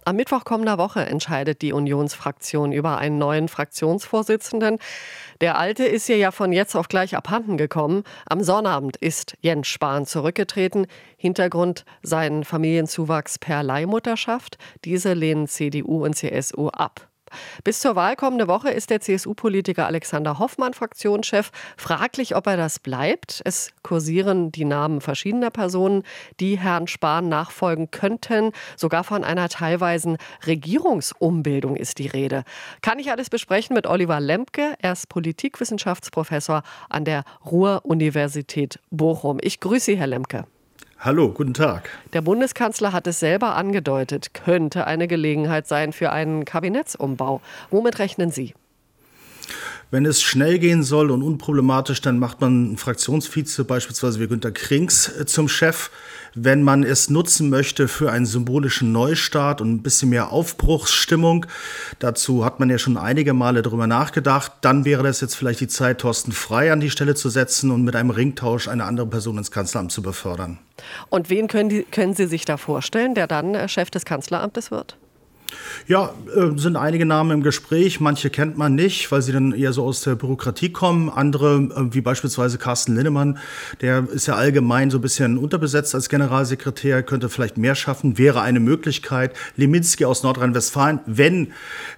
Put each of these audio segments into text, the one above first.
Am Mittwoch kommender Woche entscheidet die Unionsfraktion über einen neuen Fraktionsvorsitzenden. Der alte ist ihr ja von jetzt auf gleich abhanden gekommen. Am Sonnabend ist Jens Spahn zurückgetreten. Hintergrund sein Familienzuwachs per Leihmutterschaft. Diese lehnen CDU und CSU ab. Bis zur Wahl kommende Woche ist der CSU-Politiker Alexander Hoffmann Fraktionschef. Fraglich, ob er das bleibt. Es kursieren die Namen verschiedener Personen, die Herrn Spahn nachfolgen könnten. Sogar von einer teilweisen Regierungsumbildung ist die Rede. Kann ich alles besprechen mit Oliver Lembke. Er ist Politikwissenschaftsprofessor an der Ruhr-Universität Bochum. Ich grüße Sie, Herr Lembke. Hallo, guten Tag. Der Bundeskanzler hat es selber angedeutet, könnte eine Gelegenheit sein für einen Kabinettsumbau. Womit rechnen Sie? Wenn es schnell gehen soll und unproblematisch, dann macht man einen Fraktionsvize, beispielsweise wie Günter Krings, zum Chef. Wenn man es nutzen möchte für einen symbolischen Neustart und ein bisschen mehr Aufbruchsstimmung, dazu hat man ja schon einige Male darüber nachgedacht, dann wäre das jetzt vielleicht die Zeit, Thorsten Frey an die Stelle zu setzen und mit einem Ringtausch eine andere Person ins Kanzleramt zu befördern. Und wen können Sie sich da vorstellen, der dann Chef des Kanzleramtes wird? Ja, sind einige Namen im Gespräch. Manche kennt man nicht, weil sie dann eher so aus der Bürokratie kommen. Andere, wie beispielsweise Carsten Linnemann, der ist ja allgemein so ein bisschen unterbesetzt als Generalsekretär, könnte vielleicht mehr schaffen, wäre eine Möglichkeit. Leminski aus Nordrhein-Westfalen, wenn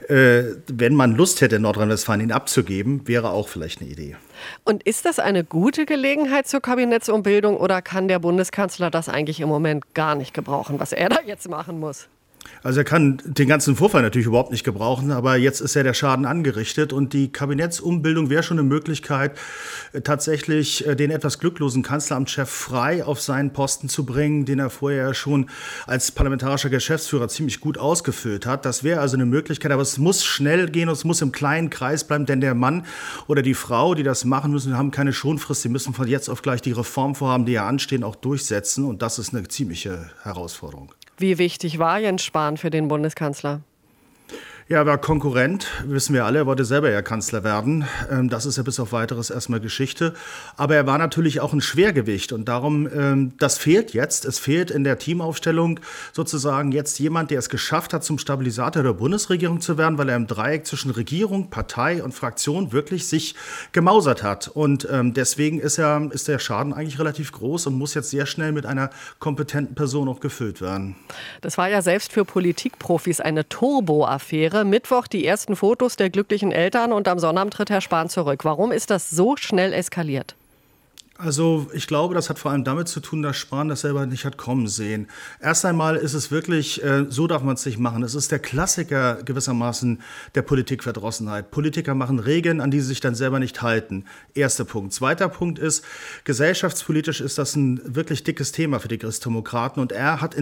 man Lust hätte, in Nordrhein-Westfalen ihn abzugeben, wäre auch vielleicht eine Idee. Und ist das eine gute Gelegenheit zur Kabinettsumbildung oder kann der Bundeskanzler das eigentlich im Moment gar nicht gebrauchen, was er da jetzt machen muss? Also er kann den ganzen Vorfall natürlich überhaupt nicht gebrauchen, aber jetzt ist ja der Schaden angerichtet und die Kabinettsumbildung wäre schon eine Möglichkeit, tatsächlich den etwas glücklosen Kanzleramtschef Frey auf seinen Posten zu bringen, den er vorher ja schon als parlamentarischer Geschäftsführer ziemlich gut ausgefüllt hat. Das wäre also eine Möglichkeit, aber es muss schnell gehen und es muss im kleinen Kreis bleiben, denn der Mann oder die Frau, die das machen müssen, haben keine Schonfrist. Sie müssen von jetzt auf gleich die Reformvorhaben, die ja anstehen, auch durchsetzen und das ist eine ziemliche Herausforderung. Wie wichtig war Jens Spahn für den Bundeskanzler? Ja, er war Konkurrent, wissen wir alle, er wollte selber ja Kanzler werden. Das ist ja bis auf Weiteres erstmal Geschichte. Aber er war natürlich auch ein Schwergewicht und darum, das fehlt jetzt. Es fehlt in der Teamaufstellung sozusagen jetzt jemand, der es geschafft hat, zum Stabilisator der Bundesregierung zu werden, weil er im Dreieck zwischen Regierung, Partei und Fraktion wirklich sich gemausert hat. Und deswegen ist der Schaden eigentlich relativ groß und muss jetzt sehr schnell mit einer kompetenten Person auch gefüllt werden. Das war ja selbst für Politikprofis eine Turbo-Affäre. Mittwoch die ersten Fotos der glücklichen Eltern und am Sonnabend tritt Herr Spahn zurück. Warum ist das so schnell eskaliert? Also ich glaube, das hat vor allem damit zu tun, dass Spahn das selber nicht hat kommen sehen. Erst einmal ist es wirklich, so darf man es nicht machen. Es ist der Klassiker gewissermaßen der Politikverdrossenheit. Politiker machen Regeln, an die sie sich dann selber nicht halten. Erster Punkt. Zweiter Punkt ist, gesellschaftspolitisch ist das ein wirklich dickes Thema für die Christdemokraten. Und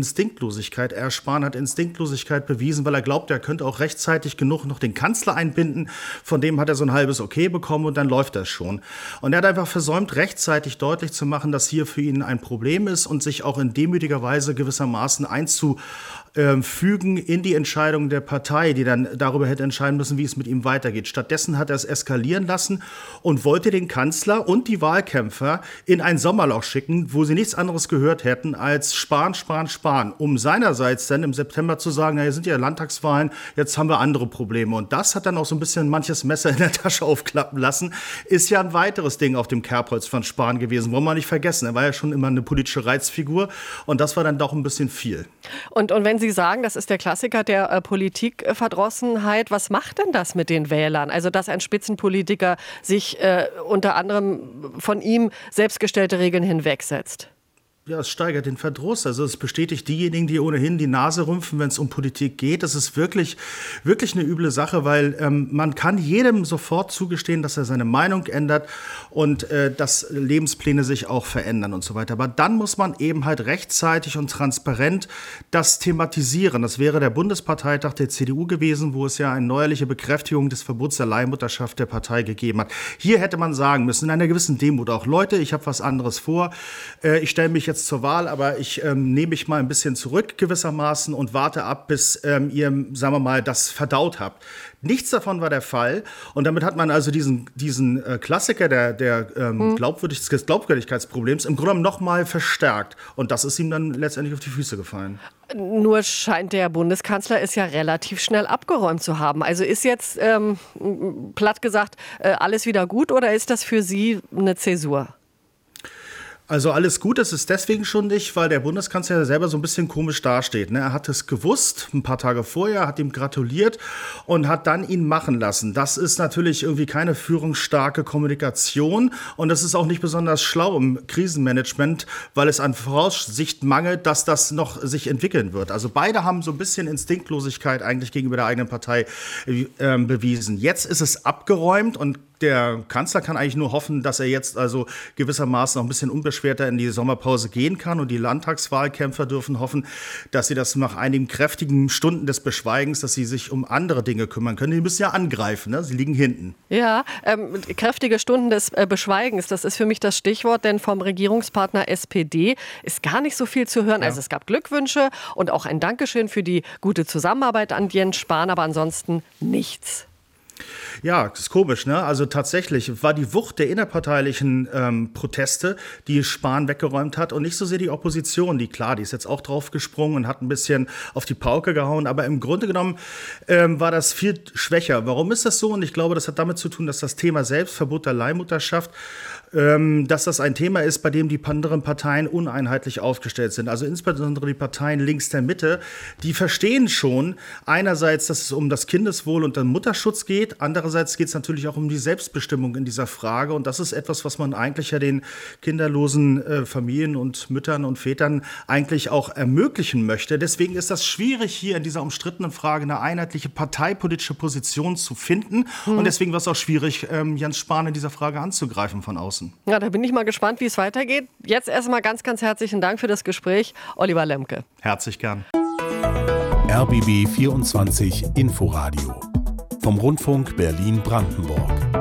Spahn hat Instinktlosigkeit bewiesen, weil er glaubt, er könnte auch rechtzeitig genug noch den Kanzler einbinden. Von dem hat er so ein halbes Okay bekommen und dann läuft das schon. Und er hat einfach versäumt, rechtzeitig deutlich zu machen, dass hier für ihn ein Problem ist und sich auch in demütiger Weise gewissermaßen einzufügen in die Entscheidung der Partei, die dann darüber hätte entscheiden müssen, wie es mit ihm weitergeht. Stattdessen hat er es eskalieren lassen und wollte den Kanzler und die Wahlkämpfer in ein Sommerloch schicken, wo sie nichts anderes gehört hätten als Spahn, Spahn, Spahn, um seinerseits dann im September zu sagen, na, hier sind ja Landtagswahlen, jetzt haben wir andere Probleme. Und das hat dann auch so ein bisschen manches Messer in der Tasche aufklappen lassen. Ist ja ein weiteres Ding auf dem Kerbholz von Spahn gewesen, wollen wir nicht vergessen. Er war ja schon immer eine politische Reizfigur und das war dann doch ein bisschen viel. Und wenn Sie sagen, das ist der Klassiker der Politikverdrossenheit, was macht denn das mit den Wählern? Also, dass ein Spitzenpolitiker sich unter anderem von ihm selbstgestellte Regeln hinwegsetzt. Ja, es steigert den Verdruss. Also es bestätigt diejenigen, die ohnehin die Nase rümpfen, wenn es um Politik geht. Das ist wirklich, wirklich eine üble Sache, weil man kann jedem sofort zugestehen, dass er seine Meinung ändert und dass Lebenspläne sich auch verändern und so weiter. Aber dann muss man eben halt rechtzeitig und transparent das thematisieren. Das wäre der Bundesparteitag der CDU gewesen, wo es ja eine neuerliche Bekräftigung des Verbots der Leihmutterschaft der Partei gegeben hat. Hier hätte man sagen müssen, in einer gewissen Demut auch, Leute, ich habe was anderes vor. Ich stelle mich jetzt jetzt zur Wahl, aber ich nehme mich mal ein bisschen zurück gewissermaßen und warte ab, bis ihr, sagen wir mal, das verdaut habt. Nichts davon war der Fall und damit hat man also diesen Klassiker des Glaubwürdigkeitsproblems im Grunde genommen nochmal verstärkt und das ist ihm dann letztendlich auf die Füße gefallen. Nur scheint der Bundeskanzler es ja relativ schnell abgeräumt zu haben. Also ist jetzt, platt gesagt, alles wieder gut oder ist das für Sie eine Zäsur? Also alles gut, das ist deswegen schon nicht, weil der Bundeskanzler selber so ein bisschen komisch dasteht. Er hat es gewusst, ein paar Tage vorher, hat ihm gratuliert und hat dann ihn machen lassen. Das ist natürlich irgendwie keine führungsstarke Kommunikation und das ist auch nicht besonders schlau im Krisenmanagement, weil es an Voraussicht mangelt, dass das noch sich entwickeln wird. Also beide haben so ein bisschen Instinktlosigkeit eigentlich gegenüber der eigenen Partei bewiesen. Jetzt ist es abgeräumt und der Kanzler kann eigentlich nur hoffen, dass er jetzt also gewissermaßen noch ein bisschen unbeschwerter in die Sommerpause gehen kann. Und die Landtagswahlkämpfer dürfen hoffen, dass sie das nach einigen kräftigen Stunden des Beschweigens, dass sie sich um andere Dinge kümmern können. Die müssen ja angreifen, ne? Sie liegen hinten. Ja, kräftige Stunden des Beschweigens, das ist für mich das Stichwort, denn vom Regierungspartner SPD ist gar nicht so viel zu hören. Ja. Also es gab Glückwünsche und auch ein Dankeschön für die gute Zusammenarbeit an Jens Spahn, aber ansonsten nichts. Ja, das ist komisch, ne? Also tatsächlich war die Wucht der innerparteilichen Proteste, die Spahn weggeräumt hat und nicht so sehr die Opposition, die ist jetzt auch draufgesprungen und hat ein bisschen auf die Pauke gehauen, aber im Grunde genommen war das viel schwächer. Warum ist das so? Und ich glaube, das hat damit zu tun, dass das Thema selbst, Verbot der Leihmutterschaft, dass das ein Thema ist, bei dem die anderen Parteien uneinheitlich aufgestellt sind. Also insbesondere die Parteien links der Mitte, die verstehen schon einerseits, dass es um das Kindeswohl und den Mutterschutz geht, andererseits geht es natürlich auch um die Selbstbestimmung in dieser Frage und das ist etwas, was man eigentlich ja den kinderlosen Familien und Müttern und Vätern eigentlich auch ermöglichen möchte. Deswegen ist das schwierig, hier in dieser umstrittenen Frage eine einheitliche parteipolitische Position zu finden und deswegen war es auch schwierig, Jens Spahn in dieser Frage anzugreifen von außen. Ja, da bin ich mal gespannt, wie es weitergeht. Jetzt erstmal ganz, ganz herzlichen Dank für das Gespräch, Oliver Lemke. Herzlich gern. RBB 24 Inforadio vom Rundfunk Berlin-Brandenburg.